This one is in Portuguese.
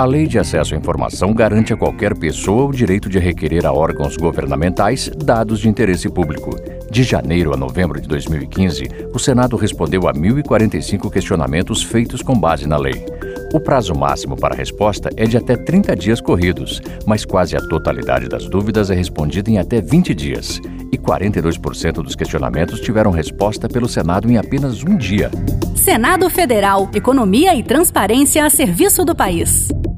A Lei de Acesso à Informação garante a qualquer pessoa o direito de requerer a órgãos governamentais dados de interesse público. De janeiro a novembro de 2015, o Senado respondeu a 1.045 questionamentos feitos com base na lei. O prazo máximo para a resposta é de até 30 dias corridos, mas quase a totalidade das dúvidas é respondida em até 20 dias. E 42% dos questionamentos tiveram resposta pelo Senado em apenas um dia. Senado Federal. Economia e transparência a serviço do país.